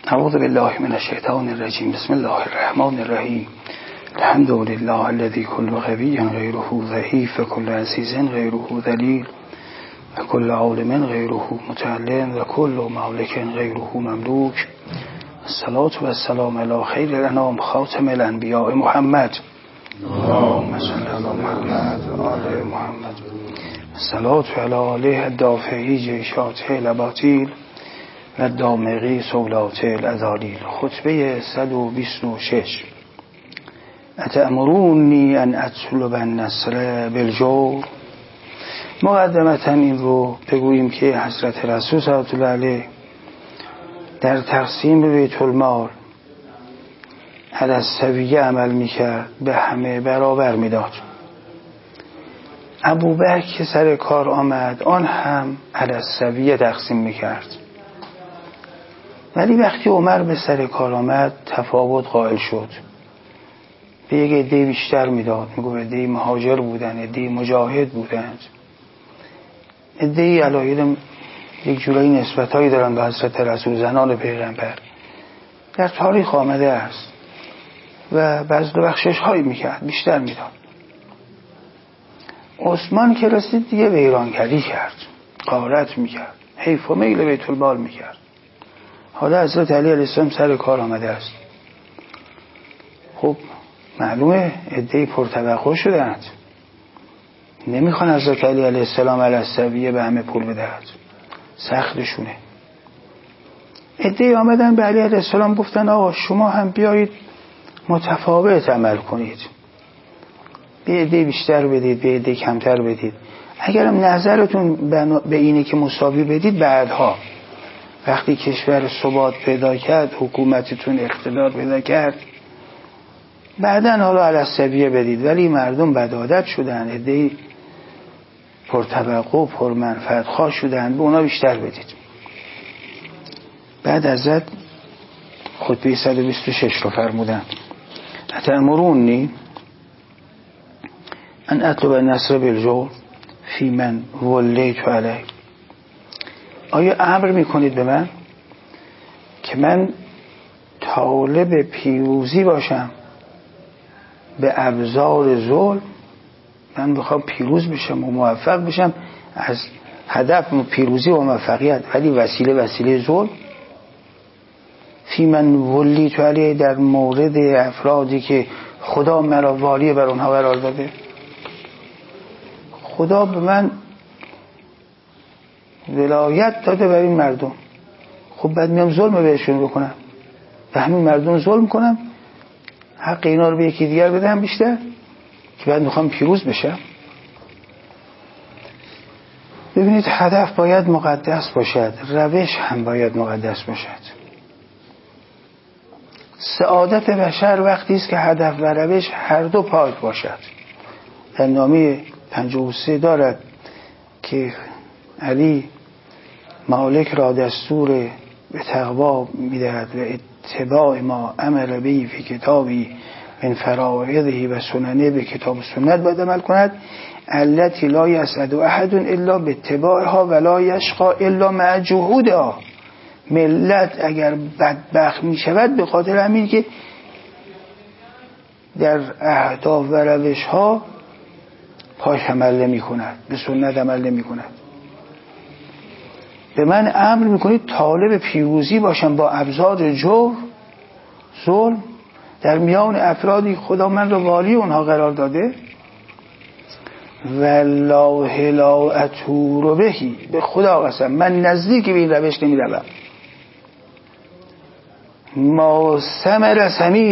اعوذ بالله من الشیطان الرجیم. بسم الله الرحمن الرحیم. الحمد لله الذي كل قوي غيره ضعيف وكل عزيز غيره ذليل وكل عالم غيره متعلم وكل مالك غيره مملوك. الصلاة والسلام على خير الانام خاتم الانبیاء محمد. اللهم صل على محمد و آل محمد. الصلاة على آله الدافعی جیشات الاباطیل و دامغی سولات الازالیل. خطبه 126. اتأمرونی ان اطلب النصر بالجور. مقدمتا این رو بگوییم که حضرت رسول صلی الله علیه در تقسیم بیت المال علی السویه عمل میکرد، به همه برابر میداد. ابوبکر که سر کار آمد آن هم علی السویه تقسیم میکرد، ولی وقتی عمر به سر کار آمد تفاوت قائل شد. به یک عده بیشتر میداد، میگو عده مهاجر بودن، عده مجاهد بودند، عده علایل یک جورایی نسبتایی دارن به حضرت رسول، زنان پیغمبر در تاریخ آمده است و بعض بخشش هایی میکرد، بیشتر میداد. عثمان که رسید دیگه ویرانکاری کرد، غارت میکرد، حیف و میل بیت المال میکرد. حالا حضرت علی علیه السلام سر کار آمده است. خب معلومه عده‌ای پرتوقع شدند، نمیخوان حضرت علی علیه السلام علی السویه به همه پول بدهد، سختشونه. عده‌ای آمدن به علی علیه السلام گفتن آقا شما هم بیایید متفاوت عمل کنید، به عده بیشتر بدید، به عده کمتر بدید. اگرم نظرتون به اینه که مساوی بدید، بعدها وقتی کشور ثبات پیدا کرد، حکومتتون اقتدار پیدا کرد، بعدن حالا علی السویه بدید. ولی مردم بدعادت شدن، عده‌ای پرتوقع و پرمنفعت خواه شدن، به اونا بیشتر بدید. بعد حضرت خطبه 126 رو فرمودن. اتأمرونی ان اطلب النصر بالجور فی من ولیت علیه. آیا امر میکنید به من که من طالب پیروزی باشم به ابزار ظلم؟ من بخوام پیروز بشم و موفق بشم، از هدف پیروزی و موفقیت، ولی وسیله ظلم. فی من ولیت علیه، در مورد افرادی که خدا مرا والی بر اونها قرار داده. خدا به من ولایت داده بر این مردم، خب بعد میام ظلم بهشون بکنم، به همین مردم ظلم کنم، حق اینا رو به یکی دیگر بدم بیشتر، که بعد میخوام پیروز بشم. ببینید هدف باید مقدس باشد، روش هم باید مقدس باشد. سعادت بشر وقتی است که هدف و روش هر دو پاک باشد. در نامه 53 دارد که علی مالک را دستور به تقوا میدهد و اتباع ما امر به فی کتابی من فرائضه و سننه، به کتاب سنت باید عمل کند. التی لا یسعد احد الا باتباعها ولا یشقى الا مع جهودها. ملت اگر بدبخت می شود به خاطر همین که در اهداف و روش ها پاش عمل نمی کند، به سنت عمل نمی کند. به من امر میکنید طالب پیروزی باشم با ابزار جور، ظلم، در میان افرادی خدا من رو والی اونها قرار داده. والله لا اتور بهی، به خدا قسم من نزدیک به این روش نمی روم. ما ثمر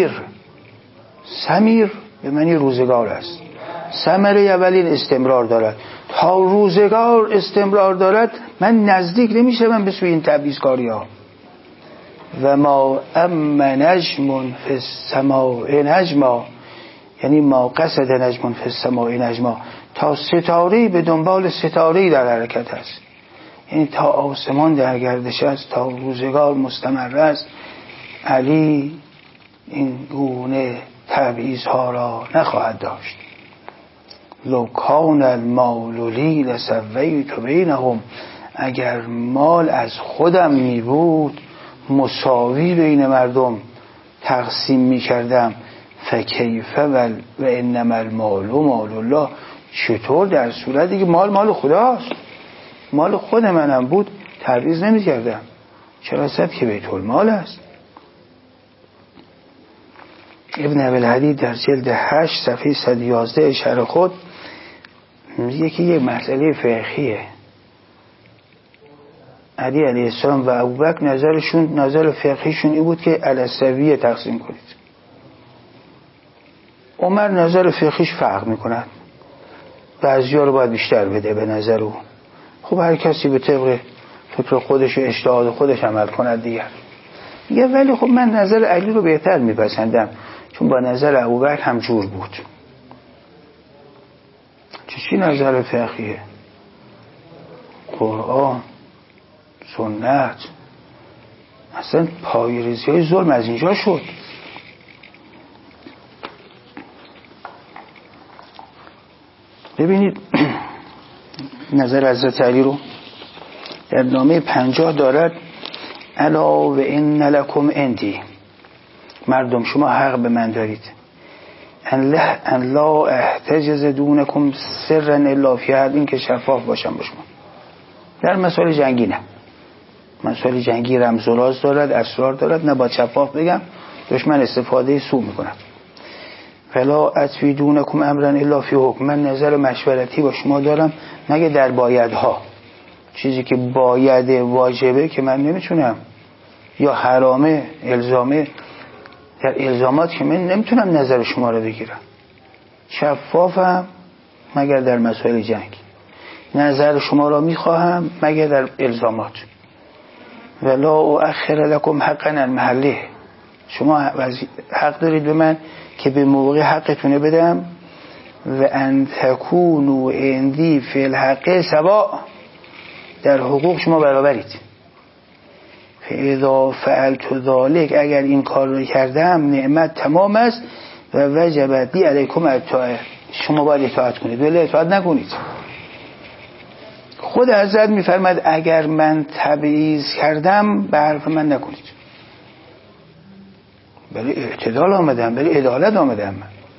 سمیر به معنی روزگار است، ثمره اولین استمرار دارد، تا روزگار استمرار دارد من نزدیک نمیشم به سوی این تبعیضکاری ها. و ما نجم فی السماء نجما، یعنی ما قصد نجم فی السماء نجما، تا ستاره به دنبال ستاره در حرکت است، یعنی تا آسمان در گردش است، تا روزگار مستمر است. علی این گونه تبعیض ها را نخواهد داشت. لو کان المال لی لسویت بینهم، اگر مال از خودم می بود مساوی بین مردم تقسیم میکردم فکیف و انما المال مال الله، چطور در صورتی که مال خداست، مال خود منم بود تبعیض نمیکردم، چرا صد که بیت المال است. ابن ابوالحدید در جلد 8 صفحه 111 شرح خود میگه که یه مسئله فقهیه، علی علیه السلام و ابوبکر نظر فقهیشون این بود که علی تقسیم کنید. عمر نظر فقهیش فرق میکند، بعضی‌ها رو باید بیشتر بده به نظر او. خب هر کسی به طبق فکر خودش و اجتهاد خودش عمل کند دیگر. میگه ولی خب من نظر علی رو بهتر میپسندم، چون با نظر ابوبکر هم جور بود. چی نظر فقهیه؟ قرآن، سنت، اصلا پایه‌ریزی های ظلم از اینجا شد. ببینید نظر حضرت علی رو در نامه 50 دارد: الا و ان لکم عندی، مردم شما حق به من دارید، ان لا احتجز دونکم سرا الا فی حد، این که شفاف باشم با شما. در مسائل جنگی نه، مسائل جنگی رمز و راز دارد، اسرار دارد، نه با شفاف بگم دشمن استفاده سوء میکنه. فلا اتفیدونکم امرا الا فی حکم، من نظر مشورتی با شما دارم مگه در بایدها، چیزی که باید واجبه که من نمیتونم، یا حرامه الزامه، در الزامات که من نمیتونم نظر شما رو بگیرم. شفافم مگر در مسائل جنگ، نظر شما را میخواهم مگر در الزامات. ولا اؤخر لكم حقا عن محله، شما حق دارید به من که به موقع حقتونه بدم. و ان تکونوا عندی فی الحق سواء، در حقوق شما برابرید. فاذا فعلت ذلك، اگر این کار رو کردم نعمت تمام است و وجبت بی علیکم الطاعه، شما باید اطاعت کنید ولی اطاعت نکنید. خود حضرت میفرماد اگر من تبعیض کردم به حرف من نکنید. برای اعتدال آمدم، برای عدالت آمدم.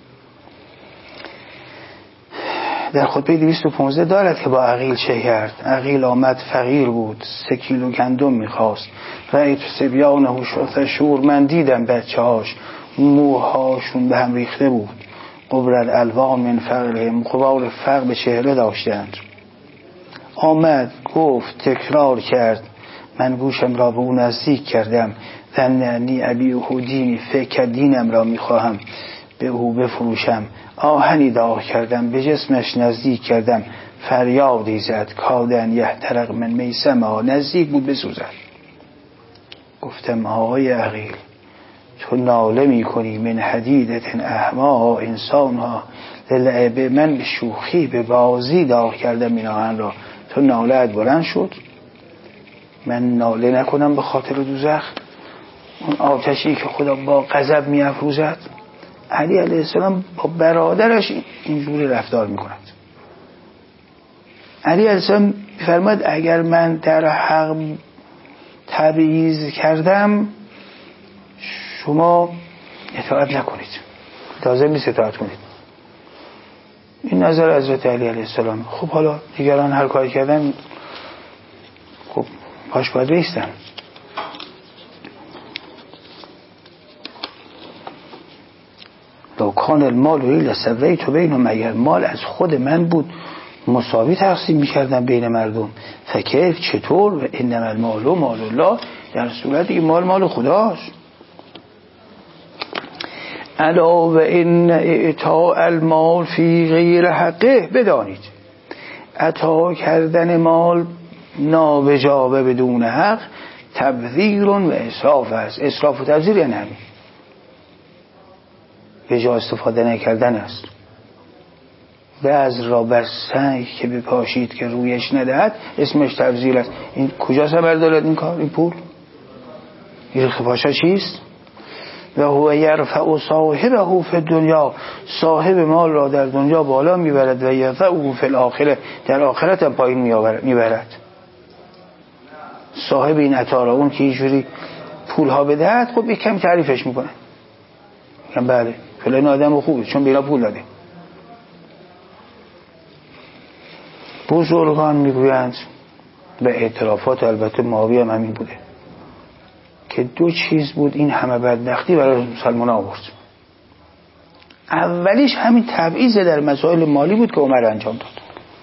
در خطبه 215 دارد که با عقیل چه کرد. عقیل آمد فقیر بود، 3 کیلو گندم میخواست. رأیت صبیانه شد شور، من دیدم بچه هاش موهاشون به هم ریخته بود. قبر الالوان من فقرهم، غبار فقر به چهره داشتند. آمد گفت تکرار کرد، من گوشم را به اون نزدیک کردم. ظننی ابیعه دینی، فکر دینم را میخواهم به او بفروشم. آهنی داغ کردم، به جسمش نزدیک کردم. فریادی زد، کادن یحترق من میسمه، نزدیک بود بسوزد. گفتم آقای عقیل تو ناله می کنی من حدیدت احما انسان ها للعبه، من به شوخی به بازی داغ کردم این آهن را، تو نالهت بلند شد. من ناله نکنم به خاطر دوزخ، اون آتشی که خدا با غضب می افروزد. علی علیه السلام با برادرش اینجوری رفتار می کند. علی علیه السلام فرمود اگر من در حق تبعیض کردم شما اطاعت نکنید، لازم نیست اطاعت کنید. این نظر حضرت علی علیه السلام. خب حالا دیگران هر کاری کردن خب پاش باید بیستن. لو کان المال و لسویت بینهم، اگر مال از خود من بود مساوی تقسیم می‌کردم بین مردم. فکیف چطور؟ و انما المال مال الله، در صورتی که مال خداست. الا و ان اعطاء المال فی غیر حقه، بدانید عطا کردن مال نابجا بدون حق تبذیر و اسراف است. اسراف و تبذیر یعنی همین، به جا استفاده نکردن است. بعض را بر سنگ که بپاشید که رویش ندهد اسمش تبذیر است. این کجا ثمر دارد این کار؟ این پول این خفاشا چیست؟ و هو یرفع صاحبه فی الدنیا، صاحب مال را در دنیا بالا میبرد و یضعه فی الاخره، در آخرت هم پایین میبرد. صاحب این عطا را، اون که اینجوری پول ها بدهد، خب یک کمی تعریفش میکنه، میگن بله فلان آدم خوبه چون بینا پول داده. بزرگان میگویند و اعترافات البته معاویه هم همین بوده که دو چیز بود این همه بدبختی برای مسلمان آورد. اولیش همین تبعیض در مسائل مالی بود که عمر انجام داد.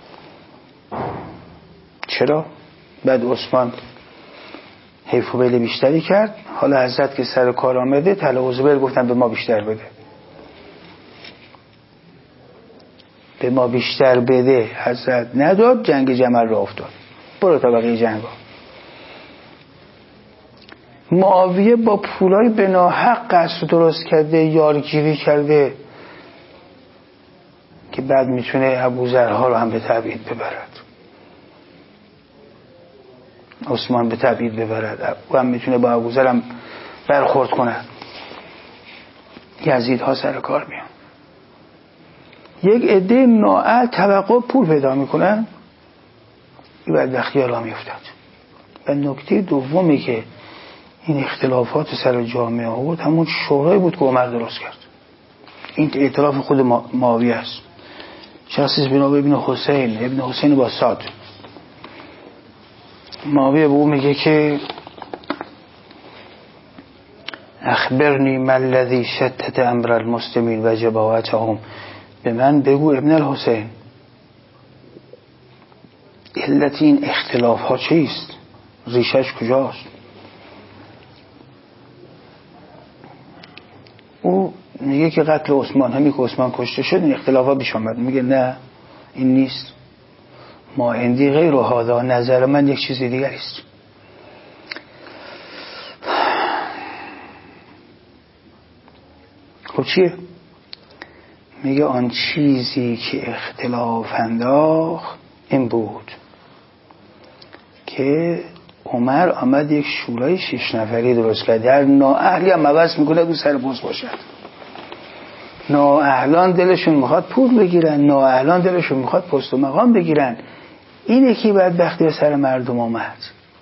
چرا؟ بعد عثمان حیف و میل بیشتری کرد، حالا حضرت که سر کار آمده طلا و زبر گفتن به ما بیشتر بده، به ما بیشتر بده. حضرت نداد، جنگ جمل را افتاد، برو تا بقیه جنگ ها. معاویه با پولای به ناحق قصد درست کرده، یارگیری کرده که بعد میتونه ابوذرها رو هم به تبعید ببرد، عثمان به تبعید ببرد، و هم میتونه با ابوذر هم برخورد کنه. یزیدها سر کار میان، یک عده نااهل توقع پول پیدا میکنن، این بدبختی ها را میفتد. و نکته دومی که این اختلافات سر جامعه آورد همون شورای بود که عمر درست کرد. این اعتراف خود معاویه است. شخصی به نام ابن حسین باساد، معاویه به او میگه که اخبرنی ما الذی شتت امر المسلمین و جباهتهم، به من بگو ابن الحسین علت این اختلاف ها چیست، ریشش کجاست؟ او میگه که قتل عثمان، همین که عثمان کشته شد این اختلاف ها پیش آمد. میگه نه این نیست، ما عندی غیر هذا، نظر من یک چیز دیگری است. خب چیه؟ میگه آن چیزی که اختلاف انداخت این بود که عمر آمد یک شورای 6 نفری درست کرد، در نااهلی هم عوض میکنه دو سر بوز باشد. نااهلان دلشون میخواد پول بگیرن، نااهلان دلشون میخواد پست و مقام بگیرن. این یکی بدبختی سر مردم آمد.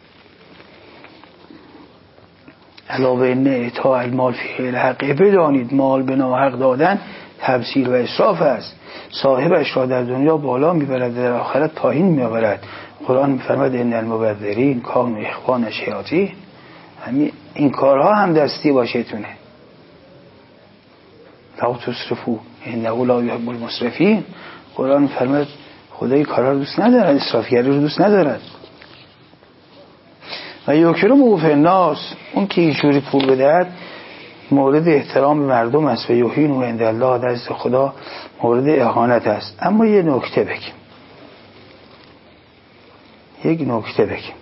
علاوه این اعطاء المال فی غیر حقه، بدانید مال به ناحق دادن تبذیر و اسراف است، صاحبش را در دنیا بالا میبرد در آخرت پایین میآورد. قرآن میفرماید ان المبذرین کانوا اخوان الشیاطین. همین این کارها هم دستی باشیتونه. لا تسرفوا انه لا یحب المسرفین. قرآن میفرماید خدای کارا رو دوست ندارد، اسرافگری رو دوست ندارد. و یکرم فی الناس، اون که اینجوری پول بدهد مورد احترام مردم است و یهین و عند الله، دست خدا مورد اهانت است. اما یک نکته بگیم،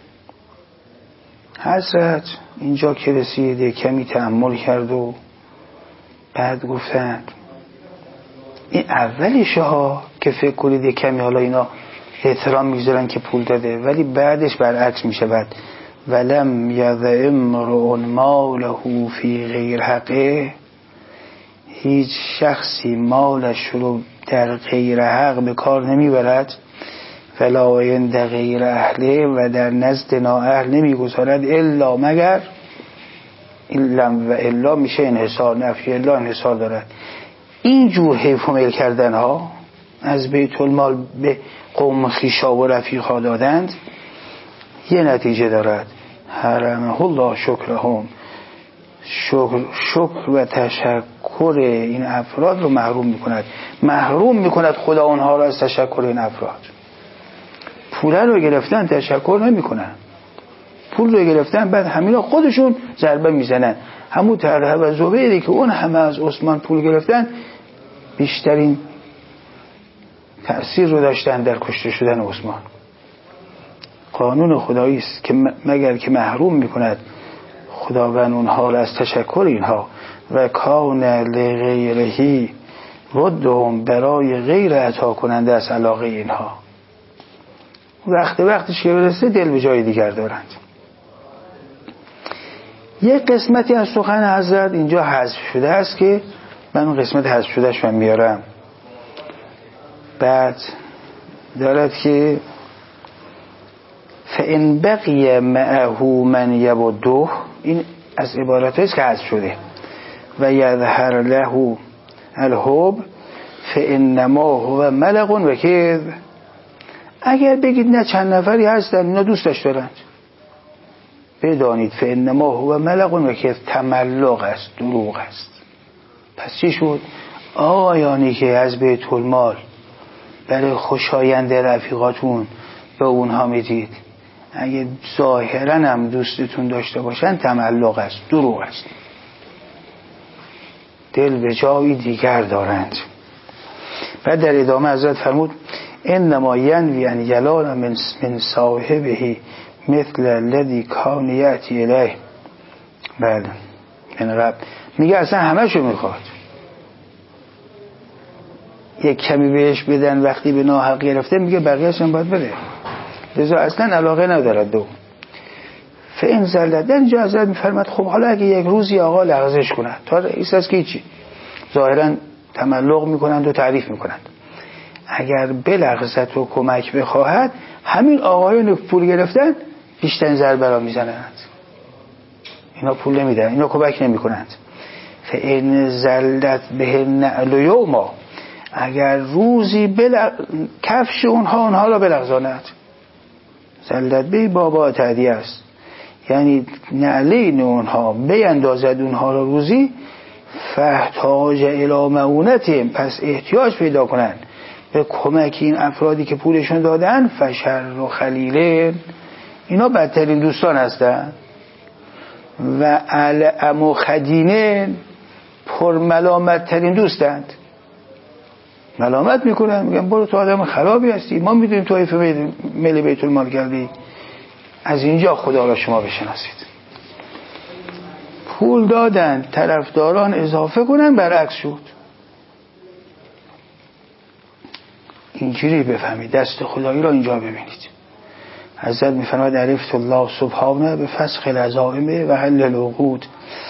حضرت اینجا که رسیده کمی تأمل کرد و بعد گفتند این اولیشه ها که فکر کنید کمی حالا اینا احترام میذارن که پول داده، ولی بعدش برعکس میشود. ولم یضع امرؤ ماله فی غیر حقه، هیچ شخصی مالش رو در غیر حق به کار نمیبرد، ولا عند غیر اهله، و در نزد نااهل نمیگذارد، الا مگر و الا میشه انحصار، نفی الا انحصار دارد. این جور حیف و میل کردن ها از بیت المال به قوم خویشا و رفیقا دادند یه نتیجه دارد، حرمه الله شکرهم، شکر و تشکر این افراد رو محروم میکند خدا اونها رو از تشکر این افراد. پول رو گرفتن تشکر نمیکنن، پول رو گرفتن بعد همینا خودشون ضربه میزنن. همون طلحه و زبیری که اون همه از عثمان پول گرفتن بیشترین تأثیر رو داشتن در کشته شدن عثمان. قانون خدایی است که مگر که محروم میکند خداوند اونها را از تشکر اینها، و کان لغیرهی ودهم، برای غیر عطا کننده از علاقه اینها. وقتش که برسه دل به جای دیگر دارند. یک قسمتی از سخن حضرت اینجا حذف شده است که من اون قسمت حذف شدهش من میارم. بعد دارد که فإن بقی معه من یبده، این از عبارت است که حذف شده و یظهر له الحب فانما هو ملق و کذب. اگر بگید نه چند نفری هستن اینا دوستش دارند، بدانید فانما هو ملق و کذب، تملق است، دروغ است. پس چی شد؟ آقایانی که از بیت المال برای خوشایند رفیقاتون به اونها میدید، اگه ظاهرا هم دوستتون داشته باشن تملق است، دروغ است، دل به جایی دیگر دارند. بعد در ادامه حضرت فرمود انما ینوی ان یلال من صاحبه مثل الذی کان یأتی الیه. بله من قبل میگه اصلا همه‌شو میخواد، یک کمی بهش بدن وقتی به ناحق گرفته میگه بقیه‌اش هم باید بده، لذا اصلا علاقه ندارد دو. فین زلدن جا حضرت میفرماد خب حالا اگه یک روزی آقا لغزش کنند، تا رئیس هست که چی ظاهرا تملق میکنند و تعریف میکنند، اگر بلغزت و کمک بخواهد همین آقایون پول گرفتن بیشترین ضربه را میزنند، اینا پول نمیدن، اینا کمک نمیکنند. فین زلت به نعل یوما، اگر روزی کفش اونها را بلغزاند، زلت به بابا تعدیه است، یعنی نعلین اونها بیندازد اونها را روزی، فاحتاج الی معونتهم، پس احتیاج پیدا کنند به کمک این افرادی که پولشون دادن، فشر و خلیله، اینا بدترین دوستان هستند، و الام و خدینه پر ملامت ترین دوستند، ملامت میکنن، میگن برو تو آدم خرابی هستی، ما میدونیم تو حیف ملی بیت المال کردی. از اینجا خدا را شما بشناسید. پول دادن طرفداران اضافه کنن، برعکس شد. اینجوری بفهمید، دست خدایی را اینجا ببینید. حضرت میفرماید عرفت الله سبحانه به فسخ العزائم و حل العقود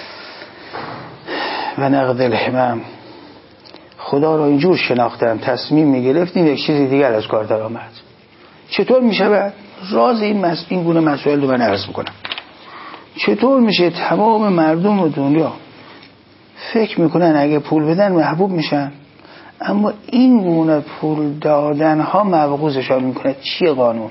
و نقض الهمم. خدا را اینجور شناختم، تصمیم میگرفتیم یک چیز دیگر از کار در آمد. چطور میشه؟ راز این گونه مسائل رو من عرض میکنم. چطور میشه تمام مردم دنیا فکر میکنن اگه پول بدن محبوب میشن، اما این گونه پول دادن ها مبغوضشان میکنه؟ چیه قانون؟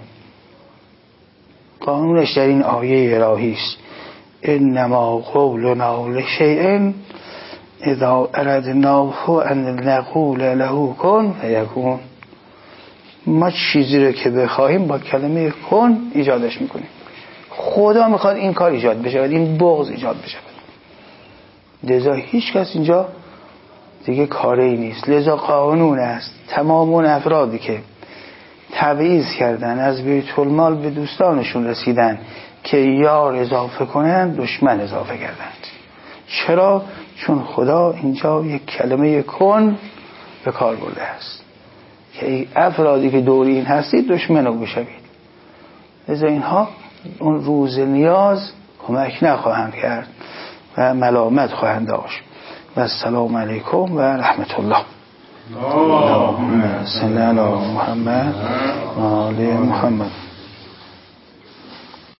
قانونش در این آیه الهی است: انما قولنا لشیء اذا اردناه ان نقول له کن فیکون. ما چیزی رو که بخواهیم با کلمه کن ایجادش میکنیم. خدا میخواد این کار ایجاد بشه، این بغض ایجاد بشه، لذا هیچ کس اینجا دیگه کاری نیست. لذا قانون است تمام اون افرادی که تبعیض کردن، از بیت المال به دوستانشون رسیدن که یار اضافه کنن، دشمن اضافه کردند. چرا؟ چون خدا اینجا یک کلمه کن به کار برده است که ای افرادی که دور این هستید دشمن رو بشوید. لذا اینها اون روز نیاز کمک نخواهند کرد و ملامت خواهند داشت. و السلام علیکم و رحمت الله. اللهم صل علی محمد و آل محمد.